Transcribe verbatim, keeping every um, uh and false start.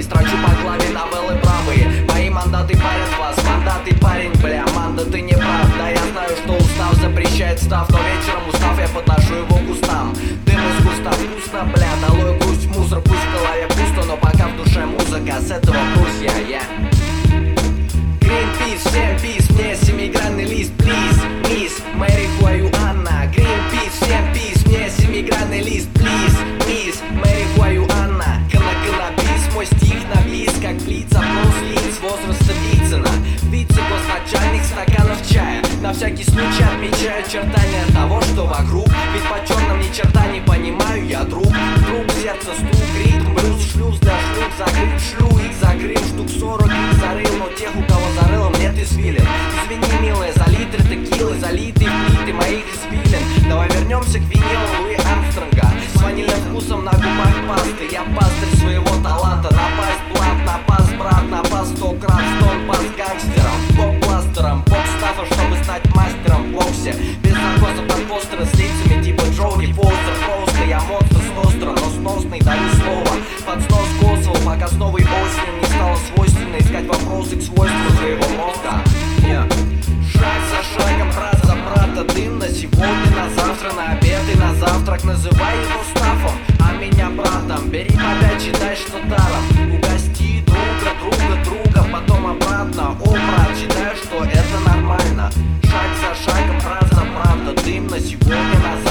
правый. Строчу по главе новеллы правые. Мои мандаты парят вас, мандаты парень, бля, манда, ты не прав. Да я знаю, что устав запрещает став, но вечером устав я подношу его к устам. Дым из куста вкусно, бля, долой грусть, мусор, пусть в голове пусто, но пока в душе музыка, с этого пусть я, я Greenpeace, всем пис, мне семигранный лист, плиз, мисс, Мэри Хуаюанна. Greenpeace, всем пис, мне семигранный лист, плиз, мисс, Мэри Хуаюанна. Канаканабис, мой стих на бис, как блиц, опрос лиц, возраста Вицина. Вице-госначальник стаканов чая. На всякий случай отмечаю очертания того, что вокруг. Ведь по черным ни черта не понимаю я, друг. Друг, сердце, стук, ритм, блюз, шлюз, да шлюз, закрыт, шлю их закрыл, штук сорок их зарыл, но тех, у кого зарылом, нет извилин. Извини, милые, за литры текилы, залитые плиты моих извилин. Давай вернемся к винилу Луи Армстронга с ванильным вкусом на губах пасты. Я пастырь своего таланта, напасть плат, напас брат, напас сто крат, стон пас гангстером, поп-пластером, поп-стафа, чтобы стать мастером в боксе. Без наркоза под постеры с лицами типа Джоуди Фостер. Просто я монстр с острым, но сносный, даю слово. Под снос косвал, пока с новой осенью не стало свойственно искать вопросы к свойству своего мозга. Yeah. Шаг за шагом, брат за брата, дым на сегодня, на завтра, на обед и на завтрак. Называй его стафом, а меня братом. Бери по пять, читай, что даром. Угости друга, друга, друга, потом обратно. О, брат, считаю, что это нормально. Шаг за шагом, брат за брата, дым на сегодня, на завтра.